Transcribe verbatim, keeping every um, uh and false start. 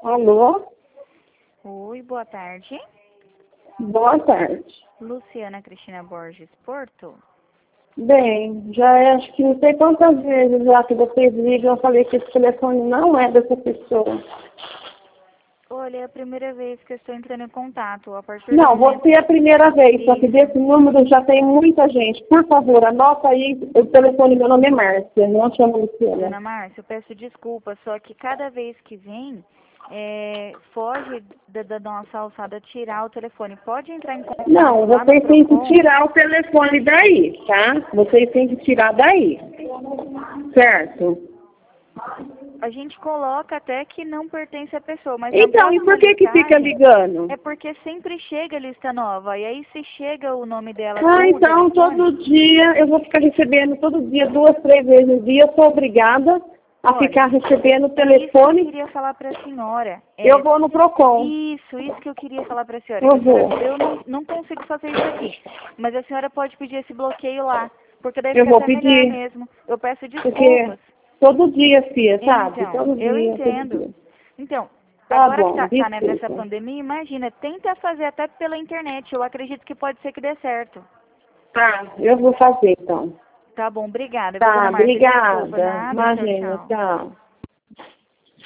Alô? Oi, boa tarde. Boa tarde. Luciana Cristina Borges Porto. Bem, já é, acho que não sei quantas vezes já que vocês ligam, eu falei que esse telefone não é dessa pessoa. Olha, é a primeira vez que eu estou entrando em contato. A partir do Não, momento... você é a primeira vez, só que Isso. desse número já tem muita gente. Por favor, anota aí o telefone, meu nome é Márcia, não chamo Luciana. Dona Márcia, eu peço desculpa, só que cada vez que vem, é, foge da, da nossa alçada tirar o telefone. Pode entrar em contato Não, lá no vocês têm que Procon. tirar o telefone daí, tá? Vocês têm que tirar daí. Certo? A gente coloca até que não pertence à pessoa, mas na Então, e próxima por que que fica listagem ligando? é porque sempre chega a lista nova. E aí se chega o nome dela Ah, com o então telefone... todo dia, eu vou ficar recebendo todo dia, duas, três vezes no dia, eu sou obrigada a Olha, ficar recebendo o é isso que eu telefone, queria falar para a senhora. É, eu vou no Procon, isso, isso que eu queria falar para a senhora. Que eu a senhora, vou, eu não, não consigo fazer isso aqui, mas a senhora pode pedir esse bloqueio lá, porque daí eu fica vou até melhor pedir, mesmo. Eu peço porque desculpas. todo dia, filha, sabe? Então, Todo eu dia, todo entendo. dia. Então, Tá agora que bom, tá, tá né, nessa desculpa. pandemia, imagina, tenta fazer até pela internet. Eu acredito que pode ser que dê certo. Tá, eu vou fazer então. Tá bom, obrigada, viu, Tá, dona Márcia? Desculpa, obrigada. nada, tchau, Imagina, tchau. tchau.